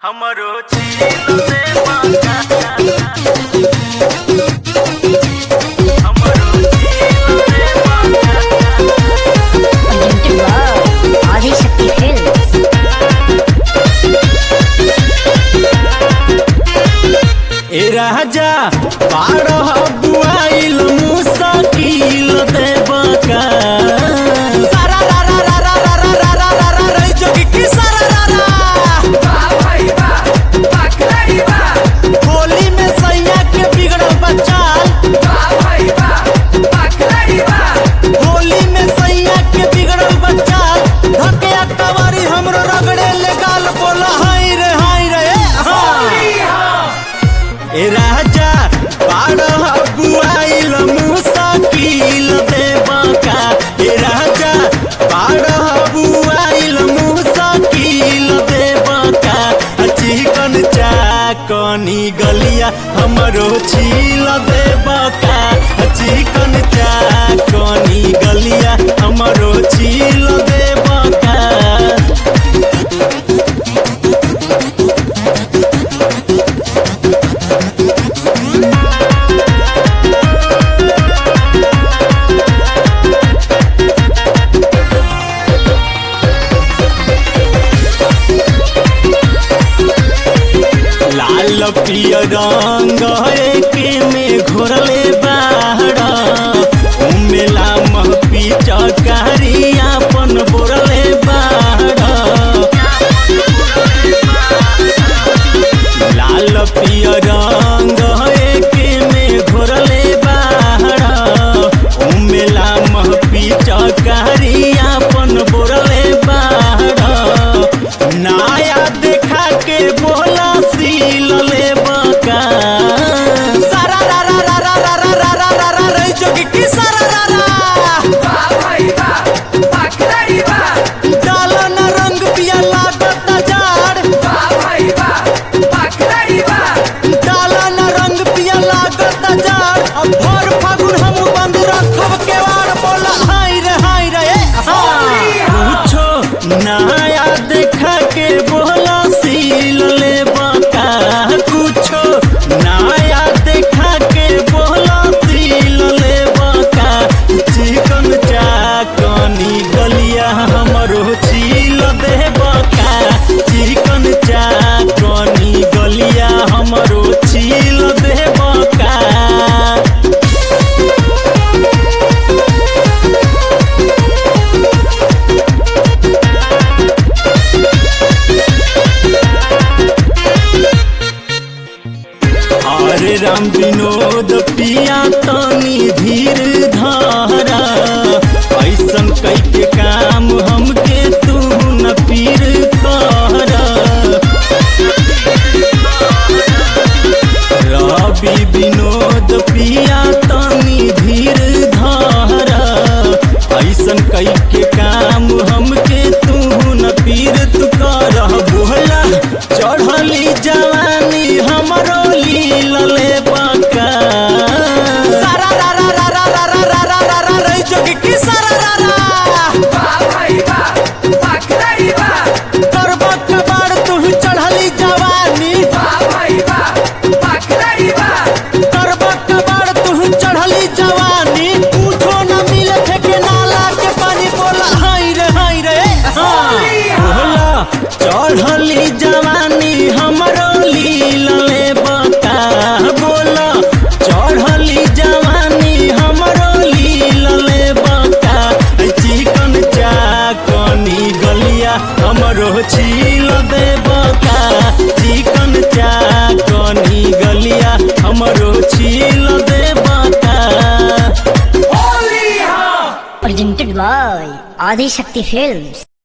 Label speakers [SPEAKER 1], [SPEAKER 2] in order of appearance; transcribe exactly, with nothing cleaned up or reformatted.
[SPEAKER 1] हमरो छील से बाका हमरो छील से बाका
[SPEAKER 2] presented by Adi Shakti Films.
[SPEAKER 3] ए राजा बारह बुआइल मुसाकिल देबका सारा रा रा रा रा रा रा रा रा रा रा रही जोगी की सारा रा रा बा भाई बा बाकलाई बा होली में सैया के बिगड़ल बचाल बा भाई बा बाकलाई बा होली में सैया के बिगड़ल बचाल धके अकवारी हमरो रगड़े ले गाल बोला हाय रे हाय रे हां ए राजा बारह बुआइल मुसाकिल देबका ए राजा बारह बुआइल मुसाकिल देबका चिकन चाकनी गलिया हमरो छील देबका चिकन चाकनी गलिया हमरो छील देबका लाल पियर रंग एके में घोरले बाड़ा उमेला महपी चकारी अपन बोरले बाड़ा लाल पियर रंग एके में घोरले बाड़ा उमेला महपी चकारी अपन बोरले बाड़ा नाया देखा के बोला सील ले बका सारा रा रा रा रा रा रा रा रा रा रा रही जोगी की सारा रा रा बा भाई बा बाकलाई बा डाला ना रंग पिया लागत जाड़ बा भाई बा बाकलाई बा डाला ना रंग पिया लागत जाड़ अब भर फागुन हम बंद रखब केवाड़ बोला हाय रे हाय रे हां पूछो नया देखा के बोला सील ले बका कुछो नया देखा के बोला सील ले बका चिकन चाकनी गलिया हमरो छील दे बका चिकन चाकनी गलिया हमरो छील दे बका अरे राम विनोद पिया तनी धीर धारा ऐसन कई के काम हमके तू न पीर कर रवि विनोद पिया तनी धीर धारा ऐसन कई के काम हमके तू न पीर तू कर बोला चढ़ली जवानी हमरो लील ले बका सारा रा रा रा रा रा रा रा रा रा रा रही जोगी की सारा रा रा बा भाई बा बाकलाई बा करबा कबाड़ तू चढ़ली जवानी बा भाई बा बाकलाई बा करबा कबाड़ तू चढ़ली जवानी पूछो न मिले फेंके नाला के पानी बोला हाय रे हाय रे हां बोला चढ़ली जवानी हमरो लील ले बका बोला चढ़ली जवानी हमरो लील ले बका चिकन चाकनी गलिया हमरो छील दे बका चिकन चाकनी गलिया हमरो छील दे बका
[SPEAKER 2] Presented by Adi Shakti Films.